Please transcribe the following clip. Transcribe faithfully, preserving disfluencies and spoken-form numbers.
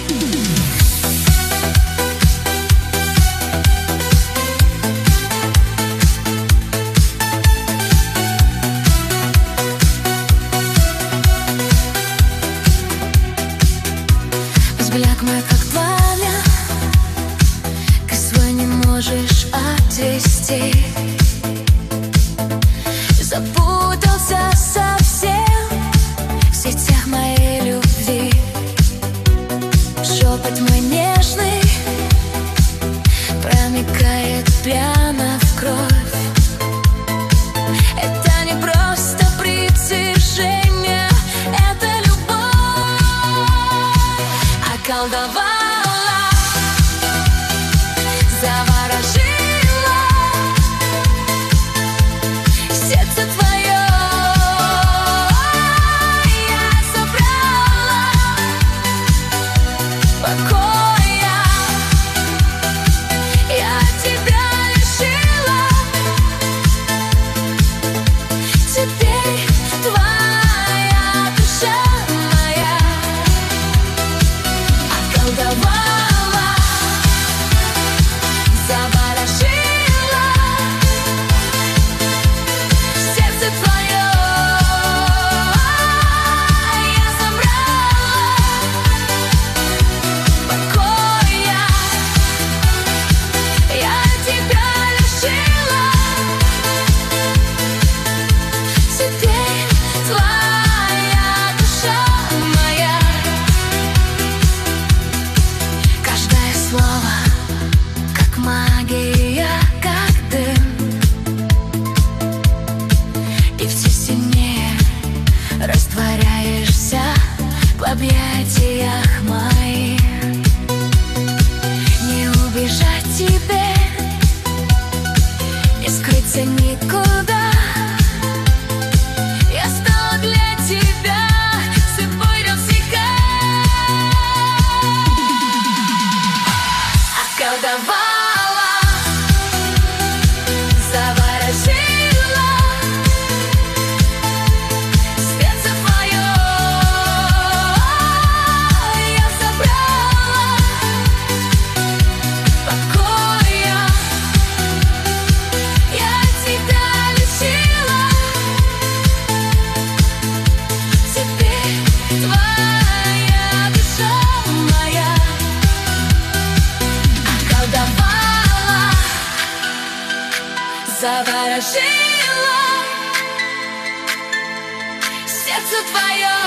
Взгляд мой как пламя, ты свой не можешь отвести. Запутался совсем в сетях моей любви. Шепот мой нежный проникает прямо в кровь. Это не просто притяжение, это любовь. Околдовала, заворожила сердце твое. Я забрала покоя, я тебя лишила. Теперь твоя душа моя. Околдовала, заворожила сердце твое. Я забрала покоя, я тебя лишила. Теперь твоя душа моя. Каждое слово как магия, как дым, и все сильнее растворяешься в объятиях моих. Не убежать тебе, не скрыться никуда. Я стала для тебя цепой навсегда. Околдовала, заворожила сердце твое. Я забрала покоя, я тебя лишила. Теперь твоя душа моя. Околдовала, заворожила сердце твое.